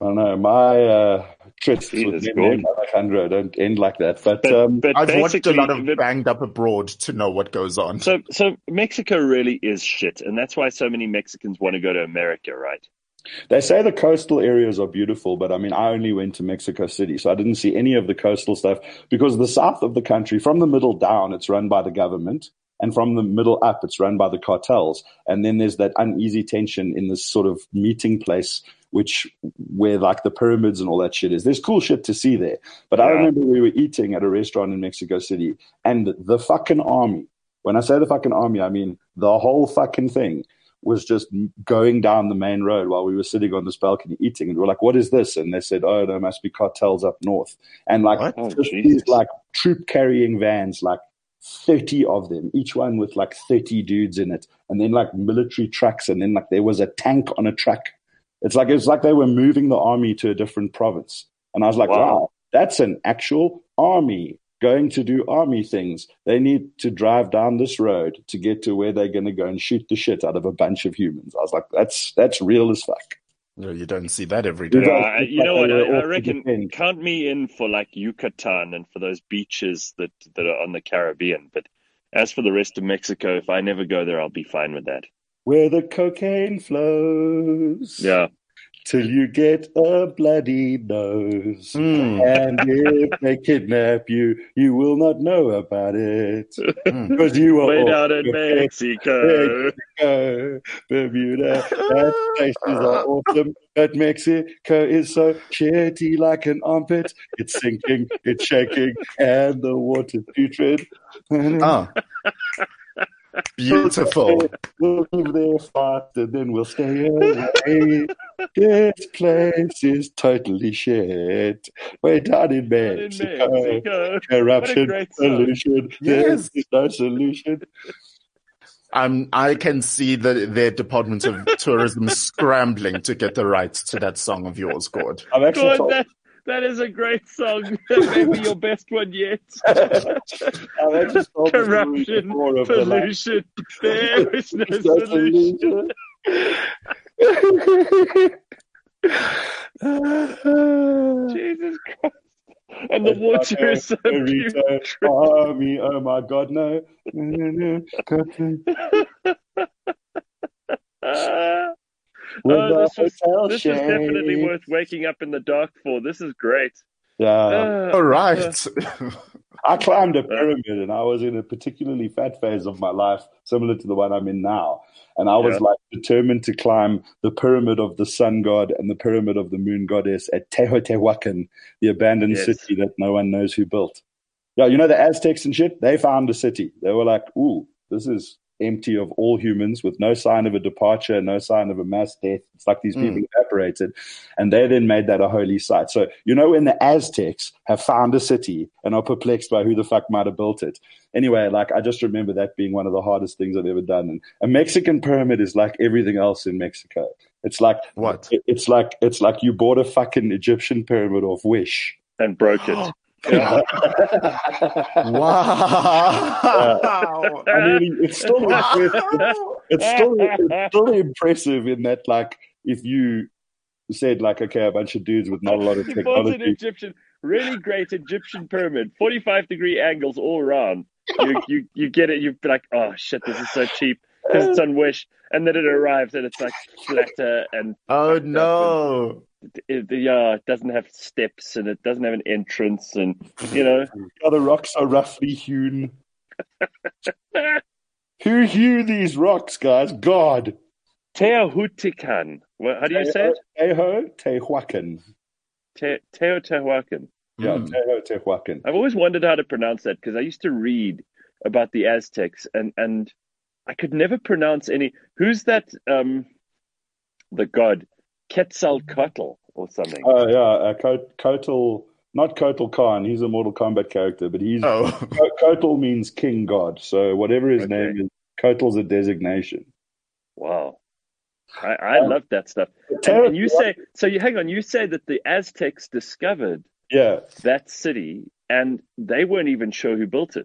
I don't know. My uh, trysts with Jesus, men God. named Alejandro don't end like that. But, But, um, but I've watched a basically, lot of but- Banged Up Abroad to know what goes on. so so Mexico really is shit, and that's why so many Mexicans want to go to America, right? they say the coastal areas are beautiful, but I mean, I only went to Mexico City, so I didn't see any of the coastal stuff because the south of the country, from the middle down, it's run by the government. And from the middle up, it's run by the cartels. And then there's that uneasy tension in this sort of meeting place, which where like the pyramids and all that shit is. There's cool shit to see there. But I Yeah. remember we were eating at a restaurant in Mexico City, and the fucking army, when I say the fucking army, I mean the whole fucking thing, was just going down the main road while we were sitting on this balcony eating. And we were like, what is this? And they said, oh, there must be cartels up north. And like What? Oh, just Jesus. these like troop carrying vans, like thirty of them, each one with like thirty dudes in it. And then like military trucks. And then like there was a tank on a truck. It's like, it's like they were moving the army to a different province. And I was like, Wow. wow, that's an actual army going to do army things. They need to drive down this road to get to where they're going to go and shoot the shit out of a bunch of humans. I was like, that's that's real as fuck. No, you don't see that every You day. Yeah, guys I- look you like know they what? were I, I off to reckon defend. count me in for like Yucatan and for those beaches that, that are on the Caribbean. But as for the rest of Mexico, if I never go there, I'll be fine with that. Where the cocaine flows. Yeah. Till you get a bloody nose. Mm. And if they kidnap you, you will not know about it. Mm. Because you are Way all down in Mexico. Mexico, Bermuda. That places are awesome. But Mexico is so shitty like an armpit. It's sinking, it's shaking, and the water's putrid. Ah. Beautiful. We'll leave there fast and then we'll stay away. This place is totally shit. Way down in Down in Mexico. Mexico. Corruption, What a great song. solution. Yes. There is no solution. Um, I can see the, their Department of Tourism scrambling to get the rights to that song of yours, Gord. I've actually God, told, that, that is a great song. That may be your best one yet. I've actually told the story Corruption, before of the, like, pollution. There is no There's no solution. solution. Jesus Christ. And the water is so Burrito, pure. army, oh my God, no. Ah. With Oh, the this was, hotel this was definitely shade. worth waking up in the dark for. This is great. Yeah. Ah, All right. I climbed a pyramid and I was in a particularly fat phase of my life, similar to the one I'm in now. And I was Yeah. like determined to climb the pyramid of the sun god and the pyramid of the moon goddess at Teotihuacan, the abandoned Yes. city that no one knows who built. Yeah, you know the Aztecs and shit? They found a city. They were like, ooh, this is empty of all humans with no sign of a departure, no sign of a mass death. It's like these people Mm. evaporated. And they then made that a holy site. So, you know, when the Aztecs have found a city and are perplexed by who the fuck might have built it. Anyway, like, I just remember that being one of the hardest things I've ever done. And a Mexican pyramid is like everything else in Mexico. It's like, What? it- It's like, it's like you bought a fucking Egyptian pyramid off Wish. and broke it. Yeah. Wow. I mean, it's still impressive. It's still, it's still impressive in that, like, if you said, like, okay, a bunch of dudes with not a lot of He bought an technology. Egyptian, really great Egyptian pyramid, forty-five degree angles all around. You, you, you get it. You'd be like, oh shit, this is so cheap because it's on Wish. And then it arrives and it's like flatter and Oh, fucked up no. and it, yeah, it doesn't have steps and it doesn't have an entrance and you know. Oh, the rocks are roughly hewn. Who hew these rocks, guys? God. Teotihuacan. Well, how do you say it? Teotihuacan. Te- Teotihuacan. Yeah, Mm. Teotihuacan. I've always wondered how to pronounce that because I used to read about the Aztecs and, and I could never pronounce any. Who's that? Um, the god Quetzalcoatl or something. Oh, yeah, uh, Kot- Kotal, not Kotal Khan. He's a Mortal Kombat character, but he's Oh. Ko- Kotal means king god. So whatever his Okay. name is, Kotal's a designation. Wow. I, I Um, love that stuff. And, Terra- and you say, so you hang on, you say that the Aztecs discovered Yeah. that city and they weren't even sure who built it.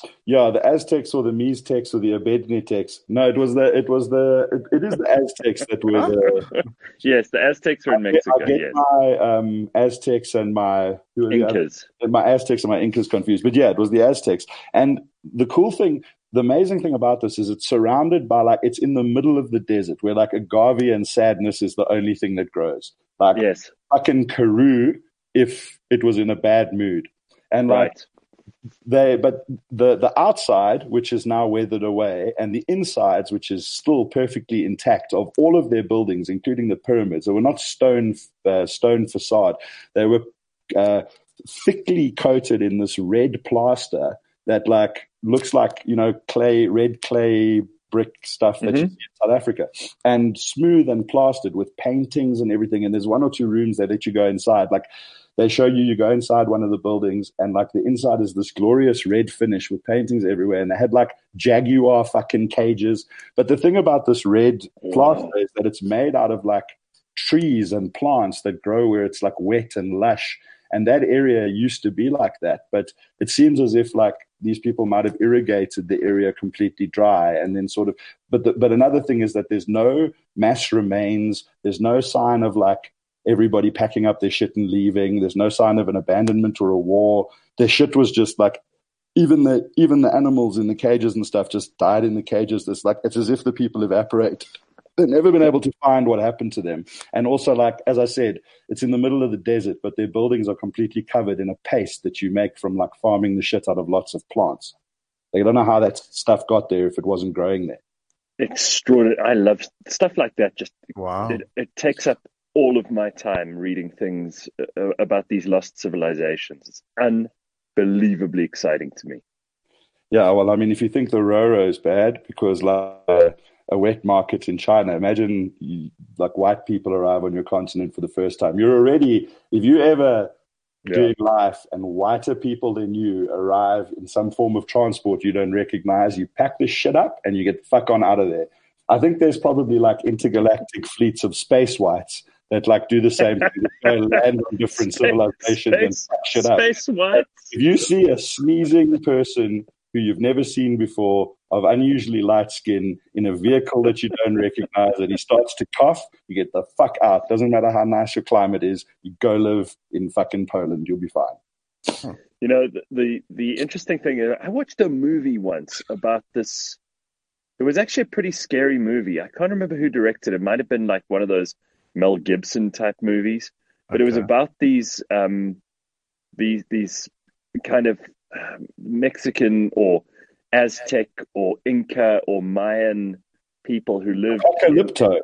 Yeah, the Aztecs or the Miztecs or the Abednetecs. No, it was the it was the it, it is the Aztecs that were the Yes, the Aztecs were in I get, Mexico. I get Yes, my um, Aztecs and my who are the other- Incas. my Aztecs and my Incas confused. But yeah, it was the Aztecs. And the cool thing, the amazing thing about this is it's surrounded by like it's in the middle of the desert where like agave and sadness is the only thing that grows. Like Yes, fucking Karoo if it was in a bad mood. And like right. they but the the outside, which is now weathered away, and the insides, which is still perfectly intact, of all of their buildings, including the pyramids, they were not stone uh, stone facade. They were uh, thickly coated in this red plaster that like looks like, you know, clay, red clay brick stuff that you Mhm. see in South Africa, and smooth and plastered with paintings and everything. And there's one or two rooms that let you go inside, like. They show you, you go inside one of the buildings and like the inside is this glorious red finish with paintings everywhere. And they had like jaguar fucking cages. But the thing about this red plaster Wow. is that it's made out of like trees and plants that grow where it's like wet and lush. And that area used to be like that. But it seems as if like these people might have irrigated the area completely dry and then sort of, but, the, but another thing is that there's no mass remains. There's no sign of like, everybody packing up their shit and leaving. There's no sign of an abandonment or a war. Their shit was just like, even the even the animals in the cages and stuff just died in the cages. It's like it's as if the people evaporated. They've never been able to find what happened to them. And also, like as I said, it's in the middle of the desert, but their buildings are completely covered in a paste that you make from like farming the shit out of lots of plants. They don't know how that stuff got there if it wasn't growing there. Extraordinary. I love stuff like that. Just Wow. it, it takes up all of my time reading things uh, about these lost civilizations. It's unbelievably exciting to me. Yeah, well, I mean, if you think the Roro is bad because like uh, a wet market in China, imagine you, like white people arrive on your continent for the first time. You're already, if you ever Yeah. doing life and whiter people than you arrive in some form of transport you don't recognize, you pack this shit up and you get the fuck on out of there. I think there's probably like intergalactic fleets of space whites that like do the same thing. They go land on different Space- civilizations and space- fuck shit up. Space whites. If you see a sneezing person who you've never seen before, of unusually light skin, in a vehicle that you don't recognize, and he starts to cough, you get the fuck out. Doesn't matter how nice your climate is, you go live in fucking Poland, you'll be fine. You know, the, the the interesting thing is, I watched a movie once about this. It was actually a pretty scary movie. I can't remember who directed it. It might have been like one of those Mel Gibson type movies, but it was Okay. about these um, these these kind of um, Mexican or Aztec or Inca or Mayan people who lived. Apocalypto.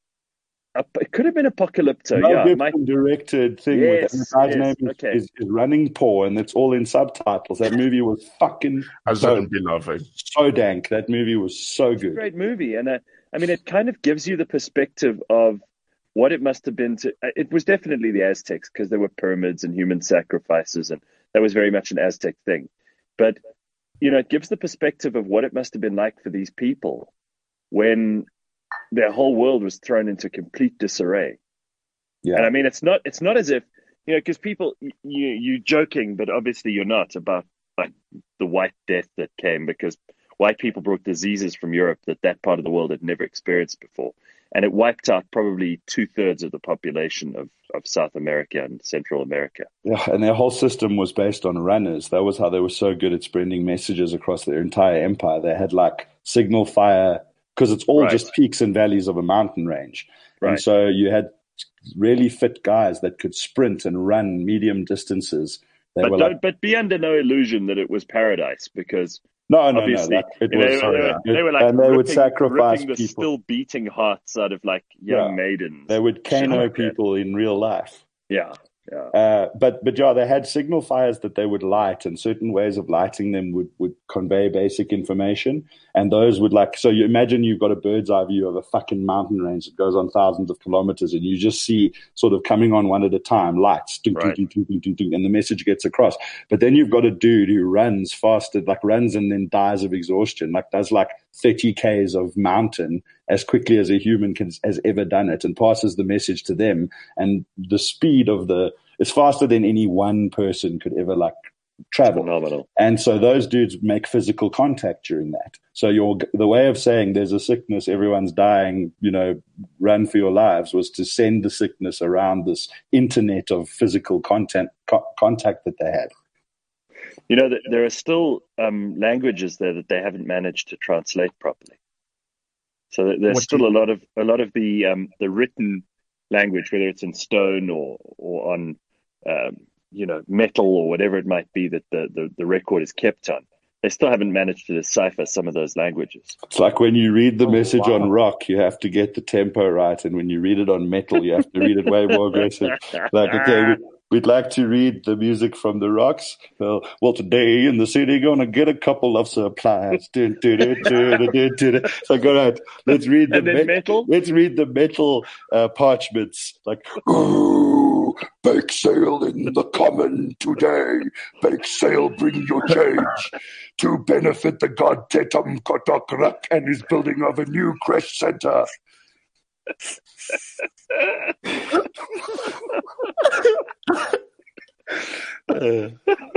Ap- It could have been Apocalypto. Mel yeah, Gibson my, directed thing with Yes, and the guy's yes, name is, okay. is, is Running Paw, and it's all in subtitles. That movie was fucking I so, shouldn't be laughing. so dank. That movie was so good. great movie, and uh, I mean, it kind of gives you the perspective of what it must have been to. It was definitely the Aztecs because there were pyramids and human sacrifices, and that was very much an Aztec thing. But you know, it gives the perspective of what it must have been like for these people when their whole world was thrown into complete disarray. Yeah. And I mean, it's not it's not as if, you know, because people you you joking, but obviously you're not, about like the White Death that came because white people brought diseases from Europe that that part of the world had never experienced before, and it wiped out probably two thirds of the population of of South America and Central America. Yeah, and their whole system was based on runners. That was how they were so good at spreading messages across their entire empire. They had like signal fire, because it's all Right. just peaks and valleys of a mountain range. Right. And so you had really fit guys that could sprint and run medium distances. They But were don't like, but be under no illusion that it was paradise, because no, no, obviously no. Like, it you know, was, they, sorry, were, yeah. they were like and they ripping, would sacrifice ripping the people. still beating hearts out of like young Yeah. maidens. They would Shit Kano like that. people in real life. Yeah, yeah. Uh, but but yeah, they had signal fires that they would light, and certain ways of lighting them would, would convey basic information. And those would like, so you imagine you've got a bird's eye view of a fucking mountain range that goes on thousands of kilometers, and you just see sort of coming on one at a time, lights, ding, Right. ding, ding, ding, ding, ding, and the message gets across. But then you've got a dude who runs faster, like runs and then dies of exhaustion, like does like thirty Ks of mountain as quickly as a human can, has ever done it, and passes the message to them. And the speed of the, it's faster than any one person could ever like travel. Phenomenal. And so those dudes make physical contact during that. So your the way of saying there's a sickness, everyone's dying, you know, run for your lives, was to send the sickness around this internet of physical content co- contact that they had. You know, there are still um, languages there that they haven't managed to translate properly. So there's What still do you- a lot of a lot of the um, the written language, whether it's in stone or or on um, you know metal or whatever it might be that the, the, the record is kept on. They still haven't managed to decipher some of those languages. It's like when you read the Oh, message wow. on rock, you have to get the tempo right, and when you read it on metal, you have to read it way more aggressive. Like, okay, we, we'd like to read the music from the rocks. Well, well, today in the city, gonna get a couple of supplies. Dun, dun, dun, dun, dun, dun, dun. So I go, right, let's read the And then met- metal? Let's read the metal uh, parchments. Like, ooh, Bake sale in the common today. Bake sale, bring your change to benefit the god Tetum Kotok Rak and his building of a new crash center. uh,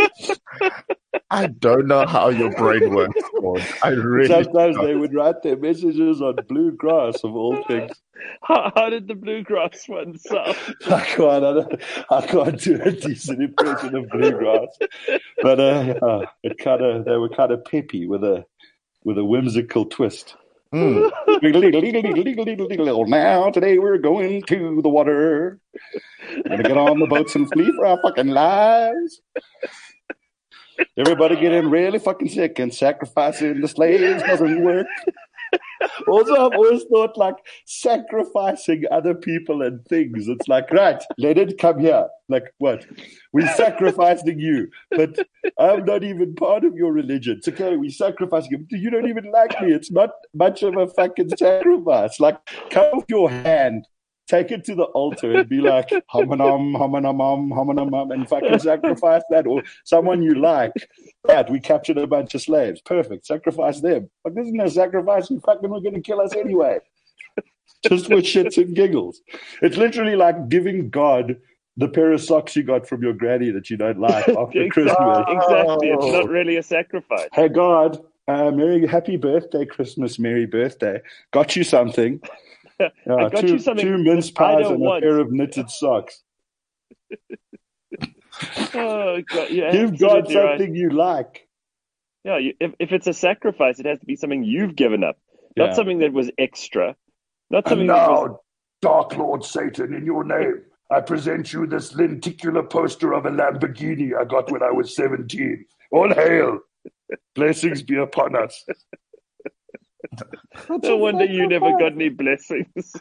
I don't know how your brain works, Ford. I really sometimes don't. they would write their messages on blue grass, of all things. How, how did the bluegrass one sound? I can't, I, don't, I can't do a decent impression of bluegrass, but uh, uh, it kind of they were kind of peppy with a with a whimsical twist. Mm. Now today we're going to the water. We're gonna get on the boats and flee for our fucking lives. Everybody getting really fucking sick and sacrificing the slaves doesn't work. Also, I've always thought like sacrificing other people and things. It's like, right, let it come here. Like, what? We're sacrificing you, but I'm not even part of your religion. It's okay, we're sacrificing you. You don't even like me. It's not much of a fucking sacrifice. Like, cut off your hand, take it to the altar and be like, hominum, hominum, hominum, and fucking sacrifice that. Or someone you like. Right, we captured a bunch of slaves. Perfect. Sacrifice them. But this isn't a sacrifice. You fucking were going to kill us anyway. Just for shits and giggles. It's literally like giving God the pair of socks you got from your granny that you don't like after Exactly. Christmas. Exactly. It's not really a sacrifice. Hey, God, uh, Merry, happy birthday, Christmas, Merry birthday. Got you something. I Uh, got two, you something two mince I pies don't and a want. pair of knitted socks. Oh, God, you're Give God absolutely right. something you like. Yeah, you, if, if it's a sacrifice, it has to be something you've given up, Yeah. not something that was extra, not And something that was. now, Dark Lord Satan, in your name, I present you this lenticular poster of a Lamborghini I got when I was seventeen. All hail. Blessings be upon us. No wonder you never got any blessings.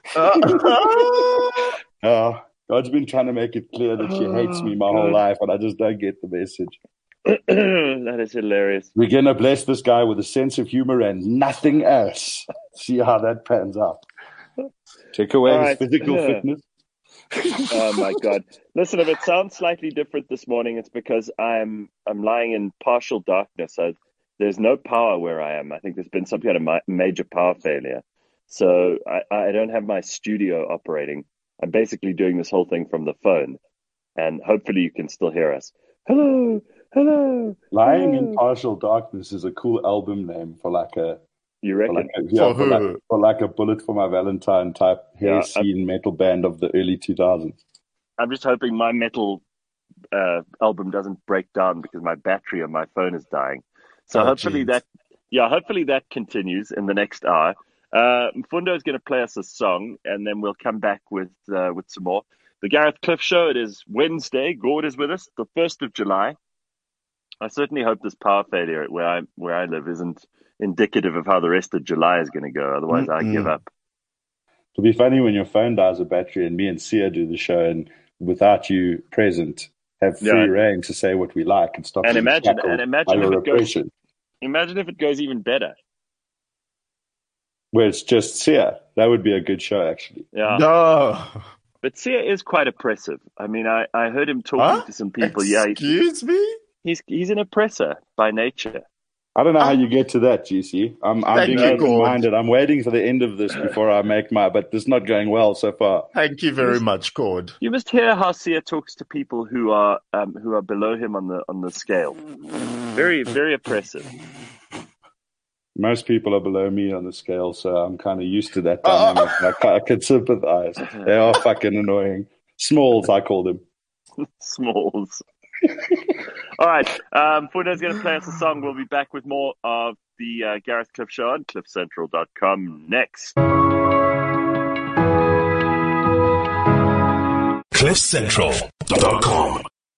Oh, God's been trying to make it clear that she hates me my Oh, whole God. life, and I just don't get the message. That is hilarious. We're going to bless this guy with a sense of humor and nothing else. See how that pans out. Take away All his right. physical fitness. Oh my God! Listen, if it sounds slightly different this morning, it's because I'm I'm lying in partial darkness. I, there's no power where I am. I think there's been some kind of ma- major power failure, so I, I don't have my studio operating. I'm basically doing this whole thing from the phone, and hopefully you can still hear us. Hello, hello. Lying hello. in Partial Darkness is a cool album name for like a You for reckon? like a, yeah, For for, like, who? for like a Bullet for My Valentine type hair Yeah, I- scene metal band of the early two thousands. I'm just hoping my metal uh, album doesn't break down because my battery on my phone is dying. So Oh, hopefully geez. that, yeah, hopefully that continues in the next hour. Uh, Mfundo is going to play us a song, and then we'll come back with uh, with some more. The Gareth Cliff Show. It is Wednesday. Gord is with us, the first of July. I certainly hope this power failure where I where I live isn't indicative of how the rest of July is going to go. Otherwise, I Mm-mm. give up. It'll be funny when your phone dies of battery and me and Sia do the show, and without you present, have free Yeah. reign to say what we like and stop And being imagine- shackled and imagine by your if it goes- oppression. Imagine if it goes even better. Where it's just Sia. That would be a good show, actually. Yeah. No. But Sia is quite oppressive. I mean, I, I heard him talking Huh? to some people. Yeah, he- Excuse me? he's he's an oppressor by nature. I don't know how you get to that, G C. I'm, I'm Thank being you, open-minded. I'm waiting for the end of this before I make my, but it's not going well so far. Thank you very much, Cord. You must hear how Sia talks to people who are um, who are below him on the on the scale. Very, very oppressive. Most people are below me on the scale, so I'm kind of used to that dynamic. Oh. I, I can sympathize. They are fucking annoying. Smalls, I call them. Smalls. All right. Um, Fundo's going to play us a song. We'll be back with more of the uh, Gareth Cliff Show on cliff central dot com next. cliff central dot com